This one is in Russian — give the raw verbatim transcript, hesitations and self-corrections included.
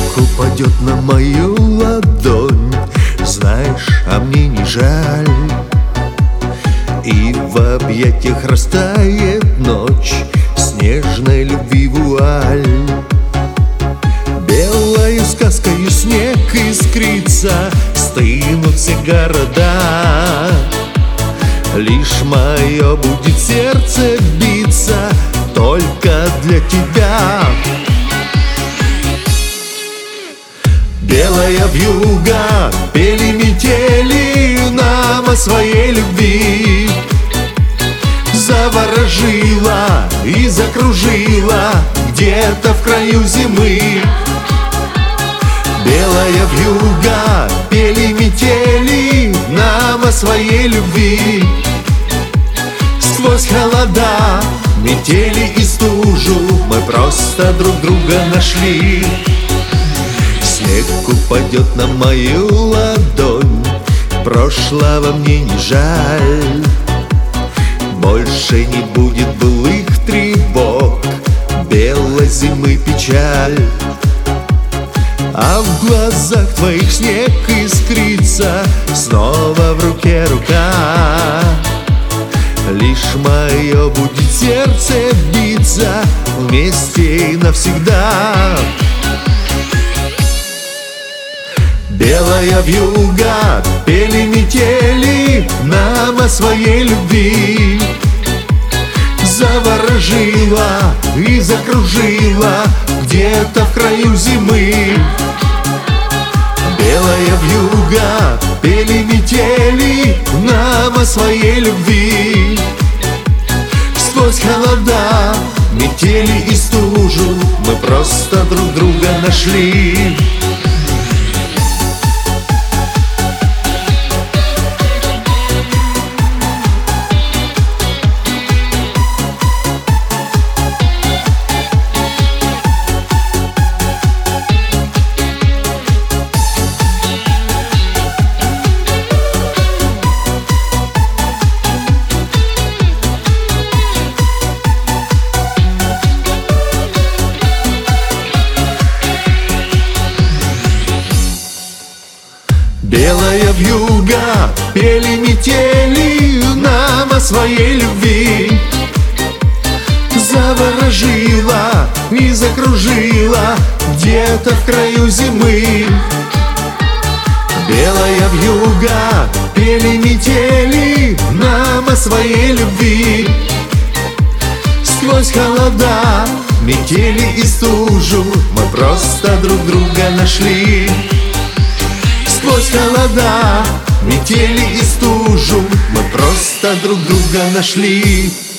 упадет на мою ладонь, знаешь, а мне не жаль. И в объятиях растает ночь, снежной любви вуаль. Белою сказкою снег искрится, стынут все города. Лишь мое будет сердце биться только для тебя. Белая вьюга, пели метели нам о своей любви. Заворожила и закружила где-то в краю зимы. Белая вьюга, пели метели нам о своей любви. Сквозь холода, метели и стужу мы просто друг друга нашли. Снег упадет на мою ладонь, прошлого мне не жаль. Больше не будет былых тревог, белой зимы печаль. А в глазах твоих снег искрится, снова в руке рука. Лишь мое будет сердце биться вместе и навсегда. Белая вьюга, пели метели нам о своей любви. Заворожила и закружила где-то в краю зимы. Белая вьюга, пели метели нам о своей любви. Сквозь холода, метели и стужу мы просто друг друга нашли. Белая вьюга, пели метели нам о своей любви. Заворожила и закружила где-то в краю зимы. Белая вьюга, пели метели нам о своей любви. Сквозь холода, метели и стужу мы просто друг друга нашли. Сквозь холода, метели и стужу мы просто друг друга нашли.